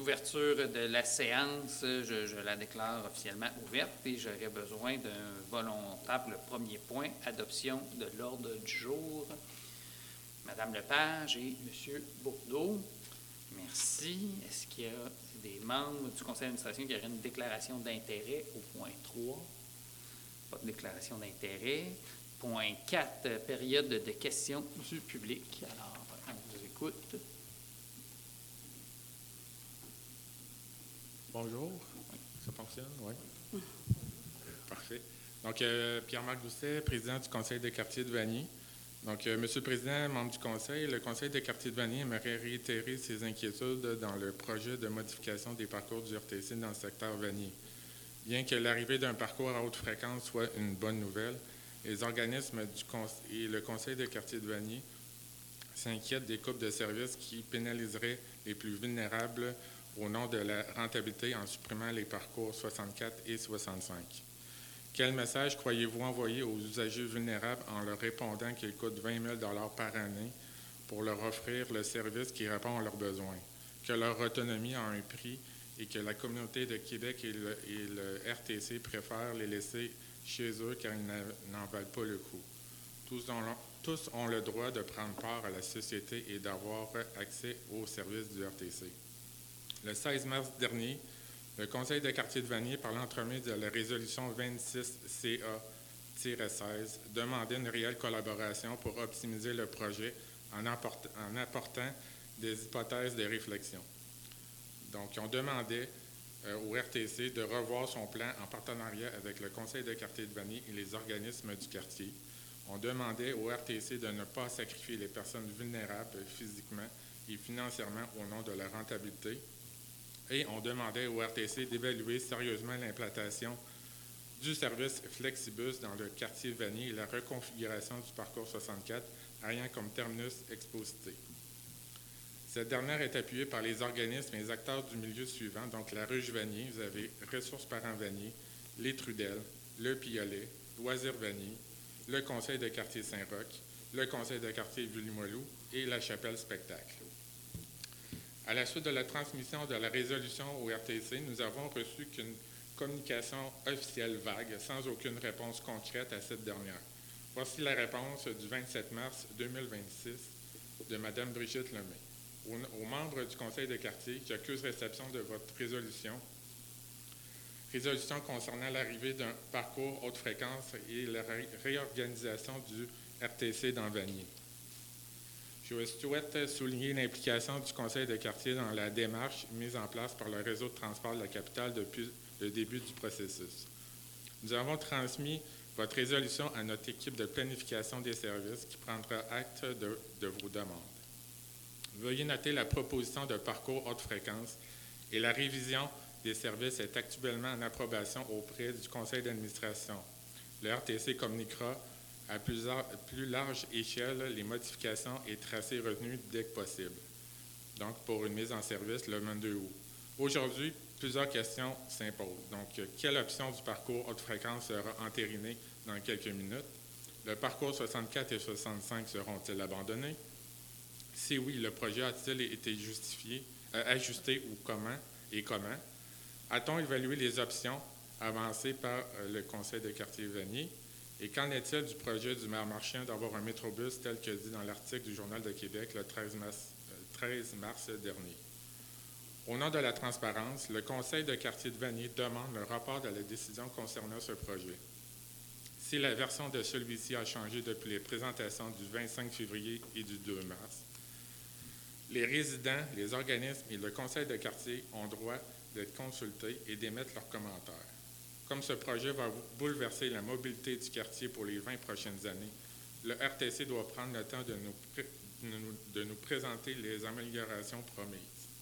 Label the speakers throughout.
Speaker 1: l'ouverture de la séance, je la déclare officiellement ouverte et j'aurais besoin d'un volontaire pour le premier point, adoption de l'ordre du jour. Madame Lepage et Monsieur Bourdeau, merci. Est-ce qu'il y a des membres du conseil d'administration qui auraient une déclaration d'intérêt au point 3? Pas de déclaration d'intérêt. Point 4, période de questions du public. Alors, on vous écoute.
Speaker 2: Bonjour. Ça fonctionne? Oui. Parfait. Donc, Pierre-Marc Doucet, président du conseil de quartier de Vanier. Donc, Monsieur le Président, membre du conseil, le conseil de quartier de Vanier aimerait réitérer ses inquiétudes dans le projet de modification des parcours du RTC dans le secteur Vanier. Bien que l'arrivée d'un parcours à haute fréquence soit une bonne nouvelle, les organismes et le conseil de quartier de Vanier s'inquiètent des coupes de services qui pénaliseraient les plus vulnérables au nom de la rentabilité en supprimant les parcours 64 et 65. Quel message croyez-vous envoyer aux usagers vulnérables en leur répondant qu'ils coûtent 20 000 $ par année pour leur offrir le service qui répond à leurs besoins, que leur autonomie a un prix et que la communauté de Québec et le RTC préfèrent les laisser chez eux car ils n'en valent pas le coup. Tous ont le droit de prendre part à la société et d'avoir accès aux services du RTC. Le 16 mars dernier, le conseil de quartier de Vanier, par l'entremise de la résolution 26CA-16, demandait une réelle collaboration pour optimiser le projet en apportant des hypothèses de réflexion. Donc, on demandait au RTC de revoir son plan en partenariat avec le conseil de quartier de Vanier et les organismes du quartier. On demandait au RTC de ne pas sacrifier les personnes vulnérables physiquement et financièrement au nom de la rentabilité. Et on demandait au RTC d'évaluer sérieusement l'implantation du service Flexibus dans le quartier Vanier et la reconfiguration du parcours 64 ayant comme terminus Exposité. Cette dernière est appuyée par les organismes et les acteurs du milieu suivant, donc la Ruche Vanier, vous avez Ressources Parents Vanier, les Trudel, le Piolet, Loisirs Vanier, le Conseil de quartier Saint-Roch, le Conseil de quartier Ville-Limoilou et la Chapelle Spectacle. À la suite de la transmission de la résolution au RTC, nous avons reçu qu'une communication officielle vague, sans aucune réponse concrète à cette dernière. Voici la réponse du 27 mars 2026 de Mme Brigitte Lemay. Aux membres du conseil de quartier, j'accuse réception de votre résolution concernant l'arrivée d'un parcours haute fréquence et la réorganisation du RTC dans Vanier. Je souhaite souligner l'implication du conseil de quartier dans la démarche mise en place par le réseau de transport de la capitale depuis le début du processus. Nous avons transmis votre résolution à notre équipe de planification des services qui prendra acte de vos demandes. Veuillez noter la proposition de parcours haute fréquence et la révision des services est actuellement en approbation auprès du conseil d'administration. Le RTC communiquera à plus large échelle les modifications et tracés retenus dès que possible. Donc, pour une mise en service le 22 août. Aujourd'hui, plusieurs questions s'imposent. Donc, quelle option du parcours haute fréquence sera entérinée dans quelques minutes? Le parcours 64 et 65 seront-ils abandonnés? Si oui, le projet a-t-il été ajusté ou comment? A-t-on évalué les options avancées par le conseil de quartier Vanier? Et qu'en est-il du projet du maire Marchand d'avoir un métrobus tel que dit dans l'article du Journal de Québec le 13 mars dernier? Au nom de la transparence, le conseil de quartier de Vanier demande le rapport de la décision concernant ce projet. Si la version de celui-ci a changé depuis les présentations du 25 février et du 2 mars, les résidents, les organismes et le conseil de quartier ont droit d'être consultés et d'émettre leurs commentaires. Comme ce projet va bouleverser la mobilité du quartier pour les 20 prochaines années, le RTC doit prendre le temps de nous présenter les améliorations promises.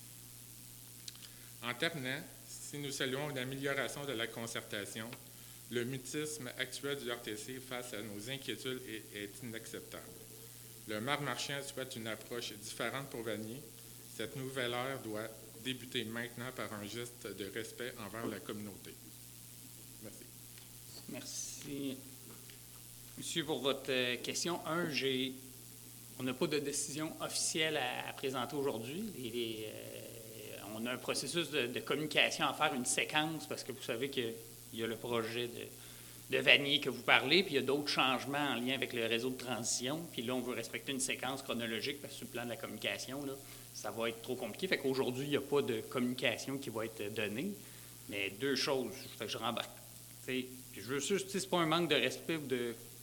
Speaker 2: En terminant, si nous saluons une amélioration de la concertation, le mutisme actuel du RTC face à nos inquiétudes est inacceptable. Le maire Marchand souhaite une approche différente pour Vanier. Cette nouvelle ère doit débuter maintenant par un geste de respect envers la communauté. Merci.
Speaker 1: Merci. Monsieur, pour votre question, on n'a pas de décision officielle à présenter aujourd'hui. on a un processus de communication à faire, une séquence, parce que vous savez qu'il y a le projet de Vanier que vous parlez, puis il y a d'autres changements en lien avec le réseau de transition. Puis là, on veut respecter une séquence chronologique, parce que sur le plan de la communication, là, ça va être trop compliqué. Fait qu'aujourd'hui, il n'y a pas de communication qui va être donnée. Mais deux choses, fait que je rembarque. Puis je veux sûr, c'est pas un manque de respect ou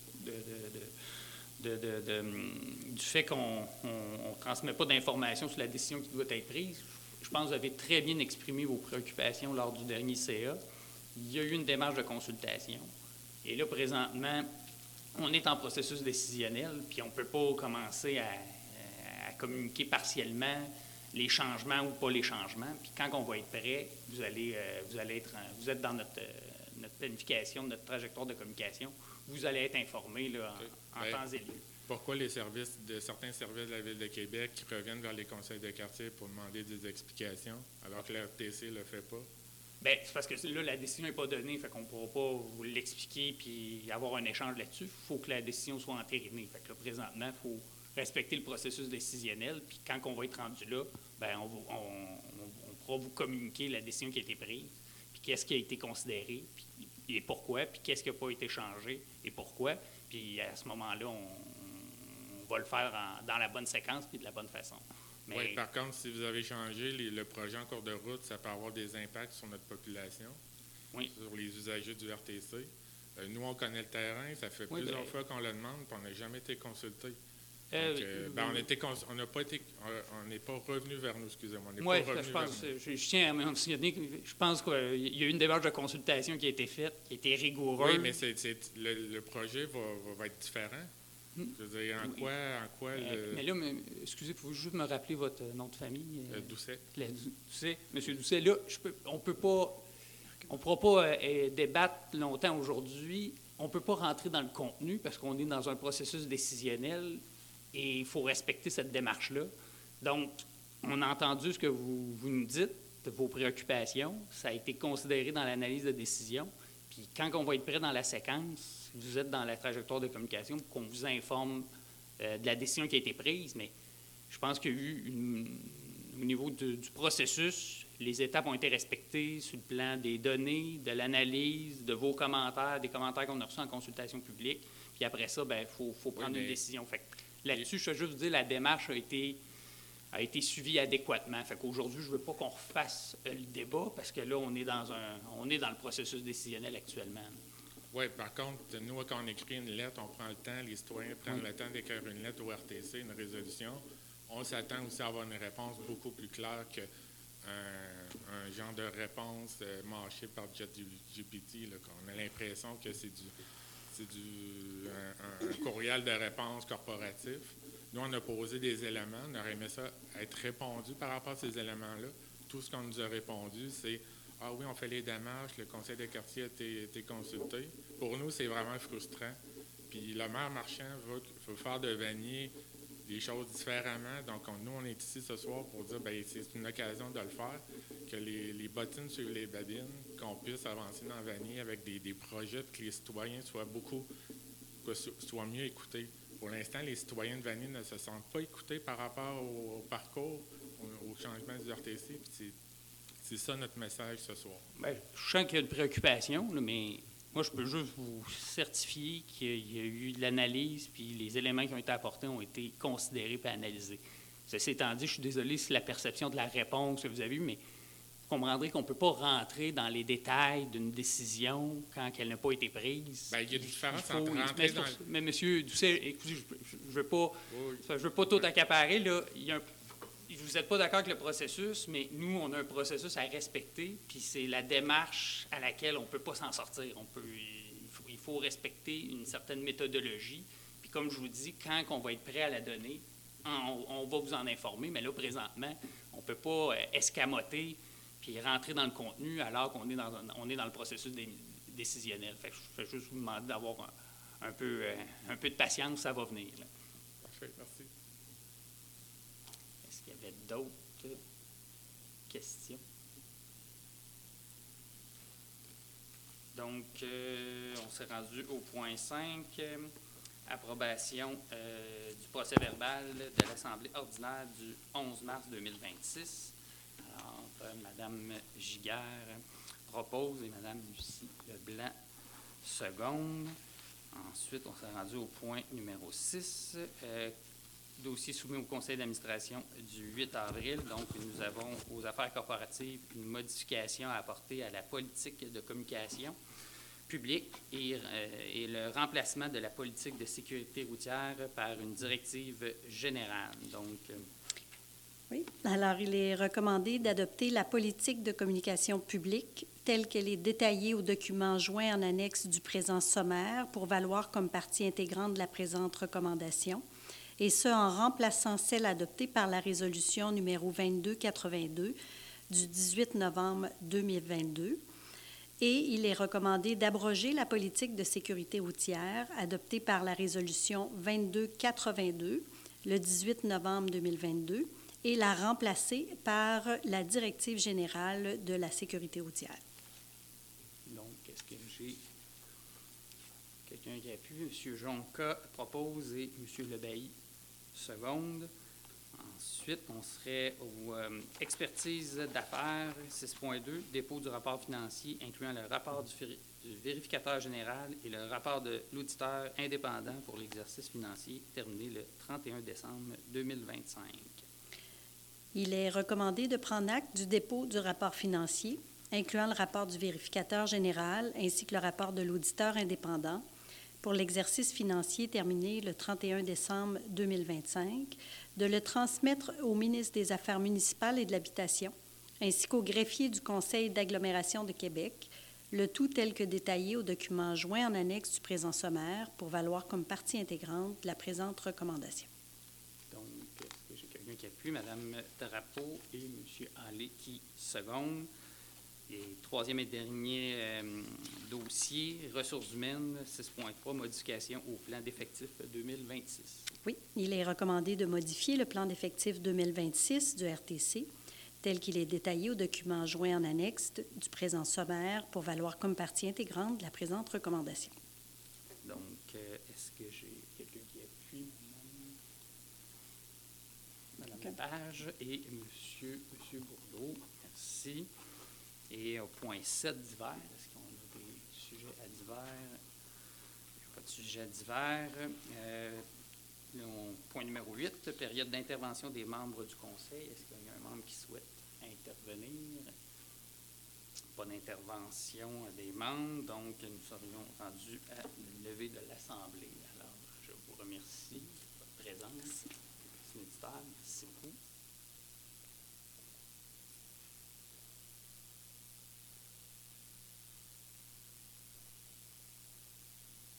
Speaker 1: du fait qu'on ne transmet pas d'informations sur la décision qui doit être prise. Je pense que vous avez très bien exprimé vos préoccupations lors du dernier CA. Il y a eu une démarche de consultation. Et là, présentement, on est en processus décisionnel, puis on ne peut pas commencer à communiquer partiellement les changements ou pas les changements. Puis quand on va être prêt, vous êtes dans notre planification, notre trajectoire de communication. Vous allez être informé là, en temps et lieu.
Speaker 2: Pourquoi certains services de la Ville de Québec reviennent vers les conseils de quartier pour demander des explications, alors que la RTC ne le fait pas?
Speaker 1: Bien, c'est parce que là, la décision n'est pas donnée, fait qu'on ne pourra pas vous l'expliquer puis avoir un échange là-dessus. Il faut que la décision soit entérinée. Fait que là, présentement, il faut respecter le processus décisionnel, puis quand on va être rendu là, bien, on pourra vous communiquer la décision qui a été prise, puis qu'est-ce qui a été considéré, puis, et pourquoi, puis qu'est-ce qui n'a pas été changé, et pourquoi. Puis à ce moment-là, on va le faire dans la bonne séquence puis de la bonne façon. Mais,
Speaker 2: oui, par contre, si vous avez changé le projet en cours de route, ça peut avoir des impacts sur notre population,
Speaker 1: oui,
Speaker 2: sur les usagers du RTC. Nous, on connaît le terrain, ça fait plusieurs fois qu'on le demande, puis on n'a jamais été consulté. On n'est pas revenu vers nous, excusez-moi.
Speaker 1: Oui, je tiens à mentionner que je pense qu'il y a eu une démarche de consultation qui a été faite, qui a été rigoureuse.
Speaker 2: Oui, mais le projet va être différent. Je veux dire, en quoi
Speaker 1: mais là, excusez, pouvez-vous juste me rappeler votre nom de famille?
Speaker 2: Doucet.
Speaker 1: Doucet. Monsieur Doucet, là, on ne pourra pas débattre longtemps aujourd'hui. On ne peut pas rentrer dans le contenu parce qu'on est dans un processus décisionnel et il faut respecter cette démarche-là. Donc, on a entendu ce que vous nous dites, de vos préoccupations. Ça a été considéré dans l'analyse de décision. Puis quand on va être prêt dans la séquence, vous êtes dans la trajectoire de communication pour qu'on vous informe de la décision qui a été prise. Mais je pense qu'il y a eu, au niveau du processus, les étapes ont été respectées sur le plan des données, de l'analyse, de vos commentaires, des commentaires qu'on a reçus en consultation publique. Puis après ça, il faut prendre une décision. Fait que là-dessus, je veux juste vous dire, la démarche a été suivie adéquatement. Fait qu'aujourd'hui, je ne veux pas qu'on refasse le débat parce que là, on est dans le processus décisionnel actuellement.
Speaker 2: Oui, par contre, nous, quand on écrit une lettre, on prend le temps, les citoyens prennent le temps d'écrire une lettre au RTC, une résolution. On s'attend aussi à avoir une réponse beaucoup plus claire qu'un genre de réponse mâchée par ChatGPT. On a l'impression que c'est un courriel de réponse corporatif. Nous, on a posé des éléments, on aurait aimé ça être répondu par rapport à ces éléments-là. Tout ce qu'on nous a répondu, c'est « Ah oui, on fait les démarches, le conseil de quartier a été consulté. » Pour nous, c'est vraiment frustrant. Puis le maire Marchand veut faire de Vanier des choses différemment. Donc, nous, on est ici ce soir pour dire bien, c'est une occasion de le faire, que les bottines suivent les babines, qu'on puisse avancer dans Vanier avec des projets, que les citoyens soient mieux écoutés. Pour l'instant, les citoyens de Vanier ne se sentent pas écoutés par rapport au parcours, au changement du RTC. Puis c'est ça notre message ce soir.
Speaker 1: Bien, je sens qu'il y a une préoccupation, là, mais moi, je peux juste vous certifier qu'il y a eu de l'analyse, puis les éléments qui ont été apportés ont été considérés et analysés. Ceci étant dit, je suis désolé si la perception de la réponse que vous avez eue, mais vous comprendrez qu'on ne peut pas rentrer dans les détails d'une décision quand elle n'a pas été prise.
Speaker 2: Bien, il y a une différence entre rentrer dans...
Speaker 1: Mais M. Doucet, écoutez, je ne veux pas tout accaparer. Là. Vous n'êtes pas d'accord avec le processus, mais nous, on a un processus à respecter, puis c'est la démarche à laquelle on ne peut pas s'en sortir. Il faut respecter une certaine méthodologie. Puis comme je vous dis, quand on va être prêt à la donner, on va vous en informer, mais là, présentement, on ne peut pas escamoter puis rentrer dans le contenu alors qu'on est dans le processus décisionnel. Fait que je vais juste vous demander d'avoir un peu de patience, ça va venir. Là.
Speaker 2: Parfait, merci.
Speaker 1: Est-ce qu'il y avait d'autres questions? Donc, on s'est rendu au point 5, approbation du procès-verbal de l'Assemblée ordinaire du 11 mars 2026. Alors, Mme Giguère propose et Mme Lucie Leblanc seconde. Ensuite, on s'est rendu au point numéro 6, dossier soumis au conseil d'administration du 8 avril. Donc, nous avons aux affaires corporatives une modification à apporter à la politique de communication publique et le remplacement de la politique de sécurité routière par une directive générale. Donc,
Speaker 3: oui. Alors, il est recommandé d'adopter la politique de communication publique telle qu'elle est détaillée au document joint en annexe du présent sommaire pour valoir comme partie intégrante de la présente recommandation, et ce, en remplaçant celle adoptée par la résolution numéro 2282 du 18 novembre 2022. Et il est recommandé d'abroger la politique de sécurité routière adoptée par la résolution 2282 le 18 novembre 2022 et la remplacer par la directive générale de la sécurité routière.
Speaker 1: Donc, est-ce que j'ai quelqu'un qui appuie? M. Jonca propose et M. Lebailly seconde. Ensuite, on serait aux expertises d'affaires 6.2, dépôt du rapport financier incluant le rapport du vérificateur général et le rapport de l'auditeur indépendant pour l'exercice financier terminé le 31 décembre 2025.
Speaker 3: Il est recommandé de prendre acte du dépôt du rapport financier, incluant le rapport du vérificateur général ainsi que le rapport de l'auditeur indépendant pour l'exercice financier terminé le 31 décembre 2025, de le transmettre au ministre des Affaires municipales et de l'Habitation, ainsi qu'au greffier du Conseil d'agglomération de Québec, le tout tel que détaillé au document joint en annexe du présent sommaire pour valoir comme partie intégrante de la présente recommandation.
Speaker 1: Donc, est-ce que j'ai quelqu'un qui appuie? Mme Drapeau et M. Allais qui seconde. Et troisième et dernier dossier, ressources humaines 6.3, modification au plan d'effectifs 2026.
Speaker 3: Oui, il est recommandé de modifier le plan d'effectifs 2026 du RTC tel qu'il est détaillé au document joint en annexe du présent sommaire pour valoir comme partie intégrante de la présente recommandation.
Speaker 1: Donc, est-ce que j'ai quelqu'un qui appuie? Mme Lepage et M. Bourdeau. Merci. Et au point 7 divers, est-ce qu'on a des sujets à divers? Il n'y a pas de sujet à divers. Point numéro 8, période d'intervention des membres du conseil. Est-ce qu'il y a un membre qui souhaite intervenir? Pas d'intervention des membres, donc nous serions rendus à la levée de l'Assemblée. Alors, je vous remercie de votre présence. Merci beaucoup.